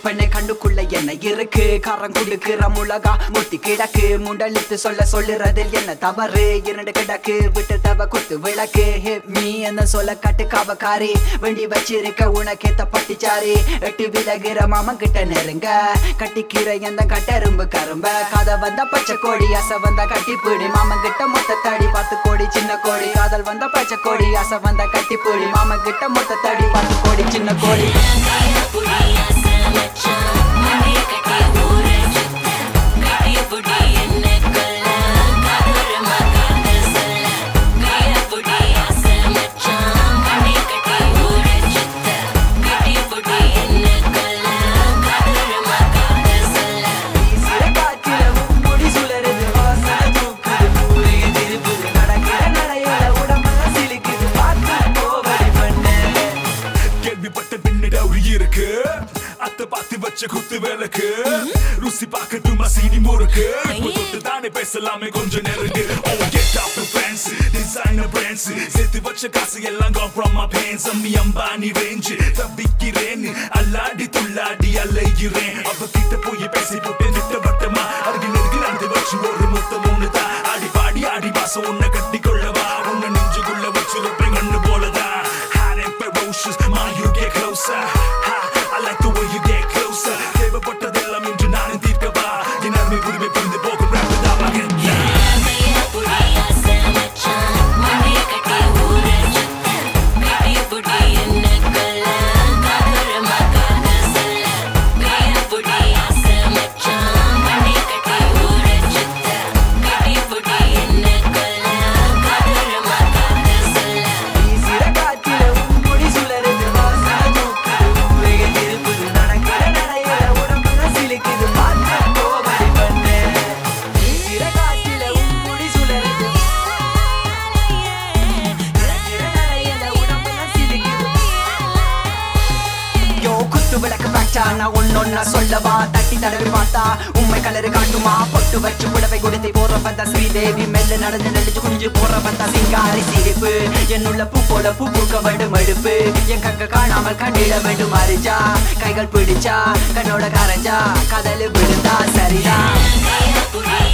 பண்ண கண்ணுக்குள்ள என்ன இருக்கு காரம் குடுக்குற முழகா முத்தி கிடக்கு முண்டலித்து சொல்லுறதில் என்ன தவறு இரண்டு கிடக்கு விட்டு தவ குத்து விளக்கு மீ என்ன சொல்ல கட்டு காவக்காரி வேண்டி வச்சிருக்க உனக்கேத்த பட்டிச்சாரி எட்டு விலகிற மாமன் கிட்ட நெருங்க கட்டிக்கிற எந்த கட்டெரும்பு கரும்ப கதை வந்த பச்சை கோடி அசை வந்த கட்டி பிடி மாமன் கிட்ட மொத்த தடி 10 கோடி சின்ன கோடி காதல் வந்த பச்சை கோடி அசை வந்த கட்டி பிடி மாமன் கிட்ட மொத்த தடி 10 கோடி சின்ன கோடி அத்தை பாத்தி வச்ச குத்து விளக்கு ருசி பார்க்கட்டுமா சீனி முறுக்கு தொட்டு தானே பேசலாமே கொஞ்சம் நெருங்கு Oh get off the fence designer brands சேர்த்து வச்ச காசு எல்லாம் gone from my pants அம்மி அம்பானி ரேஞ்ச் தப்பிக்கிறேன் அல்லாடி துள்ளாடி அலைகிறேன் அவகிட்ட போய் பேசி போட்டு நிட்டவட்டமா அருகில் நெருங்கி நடந்து வச்சு ஒரு மொத்த மூணு தான் ஆடி பாடி ஆடி வாசம் உன்னை கட்டி கொள்ளவா உன்னை நெஞ்சுக்குள்ள வச்சிருப்பேன் கண்ணு போலதான் hot and ferocious mind you get closer I like the way you get closer தேவைப்பட்டதெல்லாம் இன்று நானும் தீர்க்கவா என் அருமை உரிமை புரிந்து போகும் ராப்பிதா மகன் நான் ஒன்னொன்னா சொல்லவா தட்டி தடவி பார்த்தா உண்மை கலரு காட்டுமா பொட்டு வச்சு புடவை கொடுத்து போற வந்தா ஸ்ரீதேவி மெல்ல நடந்து நெளிச்சு குனிஞ்சு போற வந்தா சிங்காரி சிரிப்பு என்னுள்ள பூ போல பூ பூக்க வேண்டும் மடுப்பு என் கங்க காணாமல் கண்டிட வேண்டும் அறிஞ்சா கைகள் பிடிச்சா கண்ணோட கரைஞ்சா கதலு விழுந்தா சரிதான்